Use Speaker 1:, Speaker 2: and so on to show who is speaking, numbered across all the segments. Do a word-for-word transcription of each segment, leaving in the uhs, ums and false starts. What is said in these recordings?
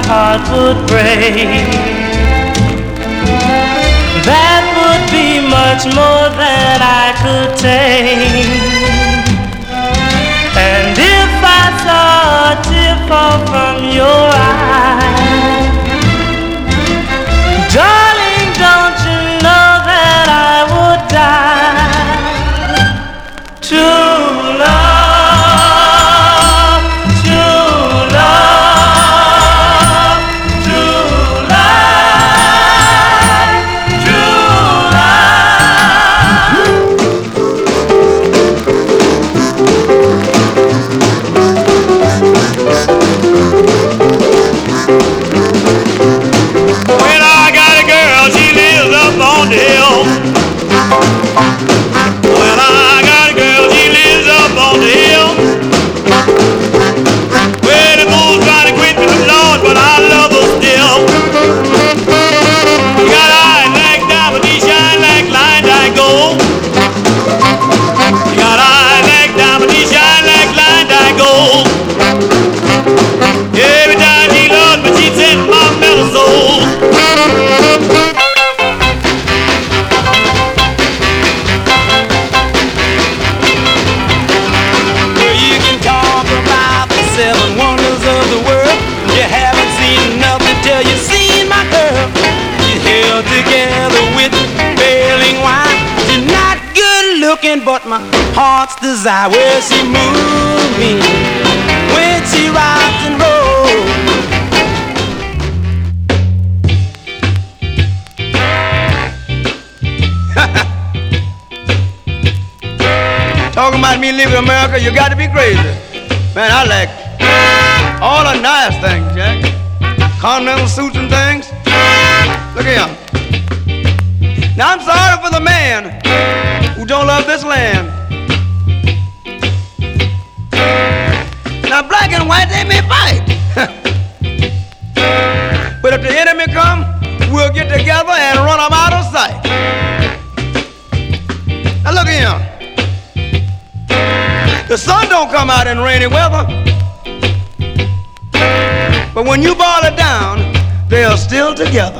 Speaker 1: heart would break. That would be much more than I could take. And if I saw a tear fall from your eye, darling, don't you know that I would die? True love.
Speaker 2: But my heart's desire, where she moves me when she rocks and rolls. Talking about me leaving America, you got to be crazy. Man, I like all the nice things, Jack. Continental suits and things. Look here. Now I'm sorry for the man who don't love this land. Now black and white, they may fight. But if the enemy come, we'll get together and run them out of sight. Now look here. The sun don't come out in rainy weather. But when you boil it down, they are still together.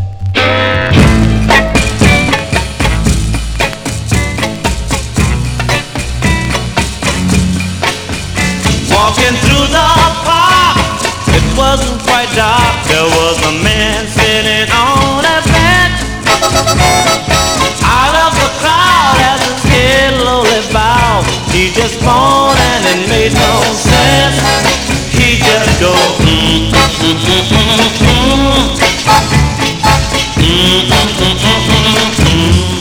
Speaker 1: Walking through the park, it wasn't quite dark. There was a man sitting on a bench. Out of the crowd as his head lowly bowed, he just moaned and it made no sense. He just go mm, mm, mm, mm, mm, mm. Mm, mm, mm, mm, mm, mm.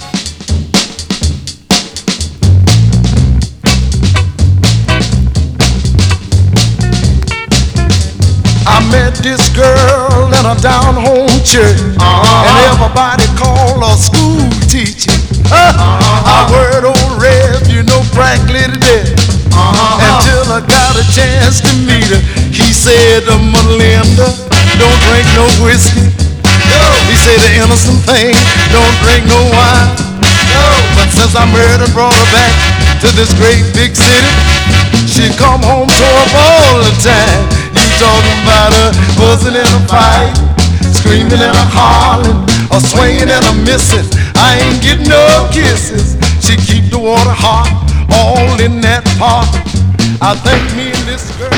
Speaker 3: I met this girl in a down-home church, uh-huh. And everybody called her school teacher. Uh-huh. I heard old Rev, you know, practically to death. Uh-huh. Until I got a chance to meet her, he said to Melinda, don't drink no whiskey. No. He said the innocent thing, don't drink no wine. No. But since I married and brought her back to this great big city, she come home to her all the time. Talking about her buzzing in a fight, screaming and a hollering, or swinging and a missing. I ain't getting no kisses. She keep the water hot, all in that pot. I think me and this girl.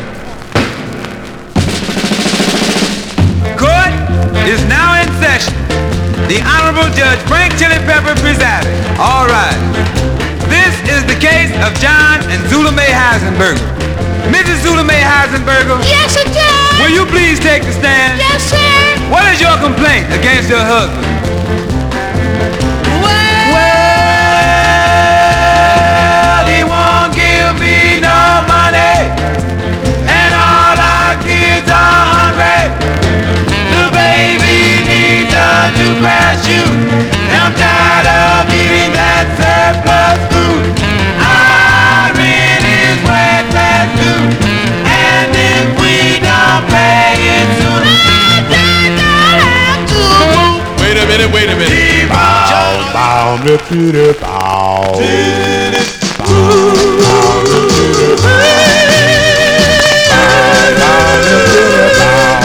Speaker 4: Court is now in session. The Honorable Judge Frank Chili Pepper presiding. All right. This is the case of John and Zula Mae Heisenberger. Missus Zula Mae Heisenberger.
Speaker 5: Yes, sir, Judge.
Speaker 4: Will you please take the stand?
Speaker 5: Yes, sir.
Speaker 4: What is your complaint against your husband?
Speaker 5: Well,
Speaker 4: well he won't give me no money, and all our kids are hungry. The baby needs a new pair of shoes, and I'm tired of eating that surplus food. Our rent is way past due, and if we don't pay it soon, wait a minute, wait a minute.
Speaker 3: Bow, bow, bow, bow, bow, bow, bow,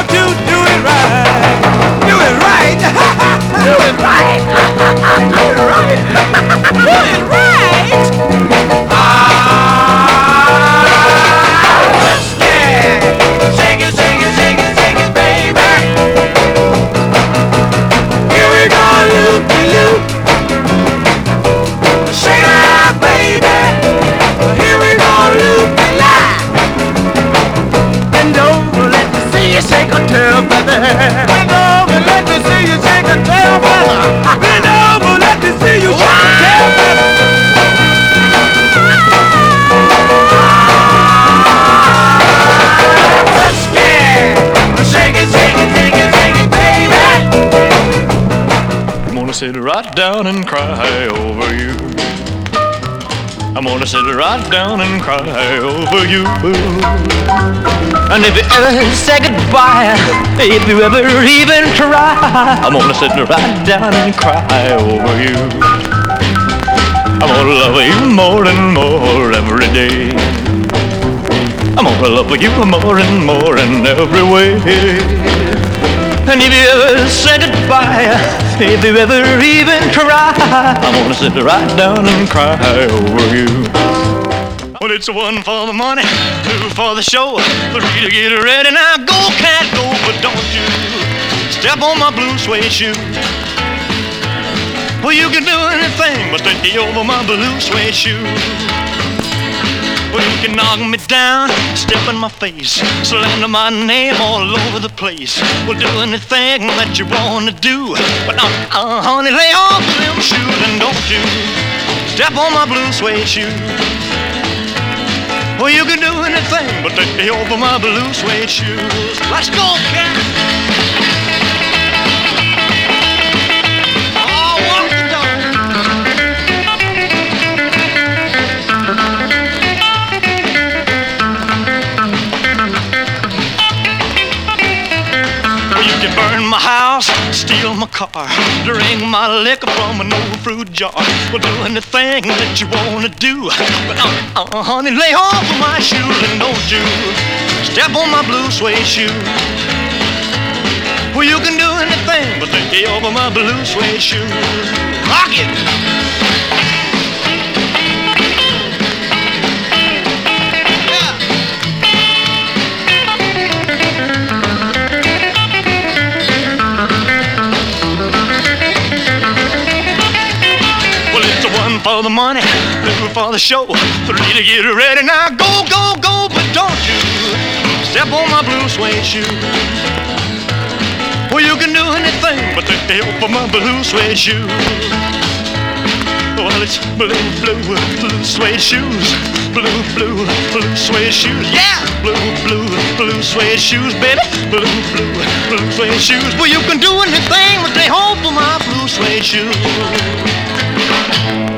Speaker 4: want to do it right. Do it right. Do it right. Do it right. Do it right. Ah, yeah. Shake it, shake it, shake it, shake it, baby. Here we go, loop-de-loop. Shake it out, baby. Here we go, loop-de-lop. Bend over, let me see you shake a tail, baby. Bend over, let me see you shake a tail, baby. Bend over, let me see you shake a tail, baby. Let's get shake it, shake it, shake it, shake it, baby.
Speaker 1: I'm gonna sit right down and cry over you. I'm gonna sit right down and cry over you. And if you ever say goodbye, if you ever even try, I'm gonna sit right down and cry over you. I'm gonna love you more and more every day. I'm gonna love you more and more in every way. And if you ever say goodbye, if you ever even try, I'm gonna sit right down and cry over you. Well, it's one for the money, two for the show, three to get ready. Now go, cat, go, but don't you step on my blue suede shoe. Well, you can do anything but take me over my blue suede shoe. Well, you can knock me down, step in my face, slander my name all over the place. Well, do anything that you wanna do, but uh, uh, honey, lay off them shoes and don't you step on my blue suede shoe. Well, you can do anything but take me over my blue suede shoes. Let's go, cat. Oh, walk the dog. You can burn my house, steal my car, drink my liquor from an old fruit jar. Well, do anything that you wanna do, but uh, uh, honey, lay off of my shoes and don't you step on my blue suede shoe. Well, you can do anything but take me over my blue suede shoes. Rock it! For the money, two for the show, three to get ready. Now go, go, go, but don't you step on my blue suede shoe. Well, you can do anything but take me over my blue suede shoe. Well, it's blue, blue, blue suede shoes. Blue, blue, blue suede shoes. Yeah, blue, blue, blue suede shoes, baby. Blue, blue, blue suede shoes. Well, you can do anything but they hold for my blue suede shoes.